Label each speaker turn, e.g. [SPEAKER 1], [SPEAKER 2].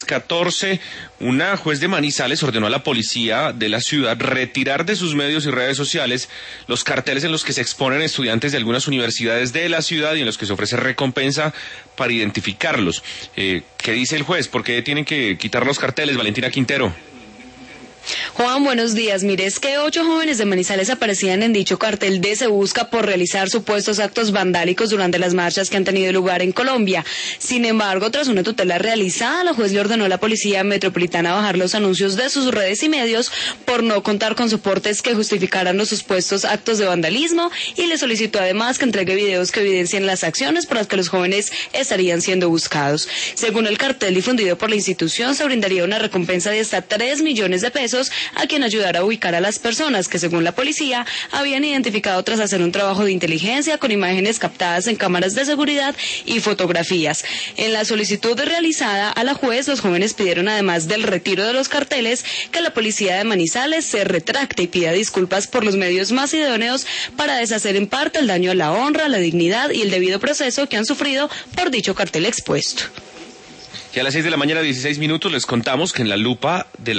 [SPEAKER 1] 14, una juez de Manizales ordenó a la policía de la ciudad retirar de sus medios y redes sociales los carteles en los que se exponen estudiantes de algunas universidades de la ciudad y en los que se ofrece recompensa para identificarlos. ¿Qué dice el juez? ¿Por qué tienen que quitar los carteles? Valentina Quintero.
[SPEAKER 2] Juan, buenos días. Mire, es que 8 jóvenes de Manizales aparecían en dicho cartel de Se Busca por realizar supuestos actos vandálicos durante las marchas que han tenido lugar en Colombia. Sin embargo, tras una tutela realizada, la juez le ordenó a la Policía Metropolitana bajar los anuncios de sus redes y medios por no contar con soportes que justificaran los supuestos actos de vandalismo y le solicitó además que entregue videos que evidencien las acciones por las que los jóvenes estarían siendo buscados. Según el cartel difundido por la institución, se brindaría una recompensa de hasta 3 millones de pesos a quien ayudara a ubicar a las personas que, según la policía, habían identificado tras hacer un trabajo de inteligencia con imágenes captadas en cámaras de seguridad y fotografías. En la solicitud realizada a la juez, los jóvenes pidieron, además del retiro de los carteles, que la policía de Manizales se retracte y pida disculpas por los medios más idóneos para deshacer en parte el daño a la honra, la dignidad y el debido proceso que han sufrido por dicho cartel expuesto.
[SPEAKER 1] Y a las 6 de la mañana, 16 minutos, les contamos que en la lupa de